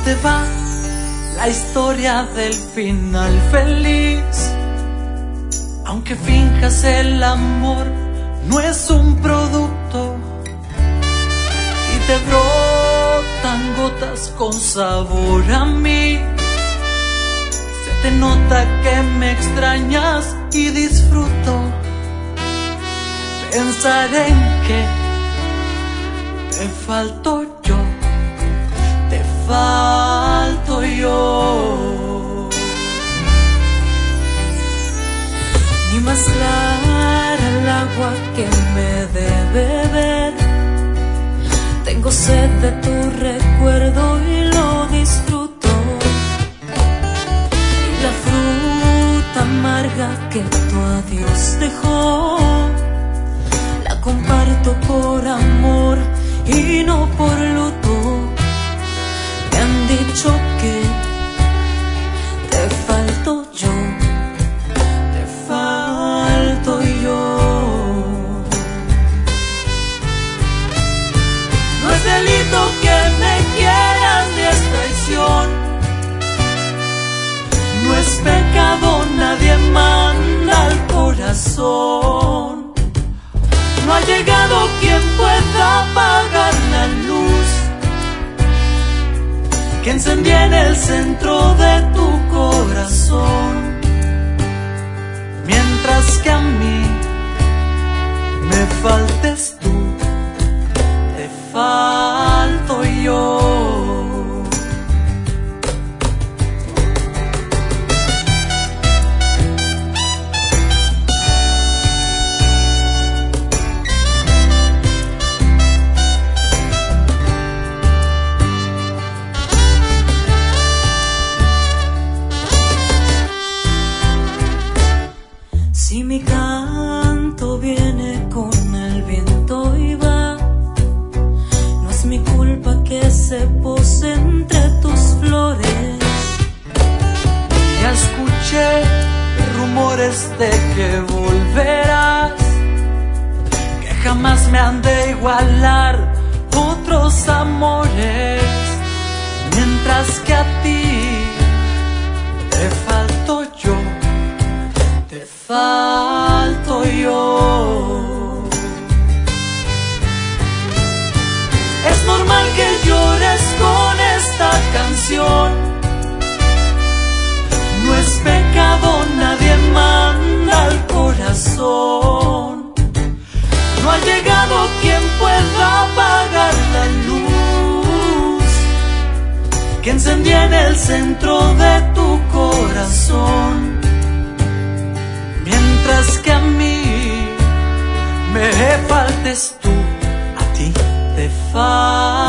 te va la historia del final feliz. Aunque finjas el amor, no es un producto y te brotan gotas con sabor a mí. Se te nota que me extrañas y disfruto pensar en que te falto yo, te falto yo. Ni más clara el agua que me de beber. Tengo sed de tu recuerdo y lo disfruto. Y la fruta amarga que tu adiós dejó, la comparto por amor y no por luto. Me han dicho que te falto yo, te falto yo. No es delito que me quieras ni es traición, no es pecado, nadie manda al corazón. No ha llegado quien pueda apagar la luz que encendí en el centro de tu corazón. Mientras que a mí me faltes tú, te falto yo. Si mi canto viene con el viento y va, no es mi culpa que se pose entre tus flores. Ya escuché rumores de que volverás, que jamás me han de igualar otros amores. Mientras que a ti te falto yo, te falto yo. Es normal que llores con esta canción, no es pecado, nadie manda al corazón. No ha llegado quien pueda apagar la luz que encendí en el centro de tu corazón. Mientras que a mí me faltes tú, a ti te falto.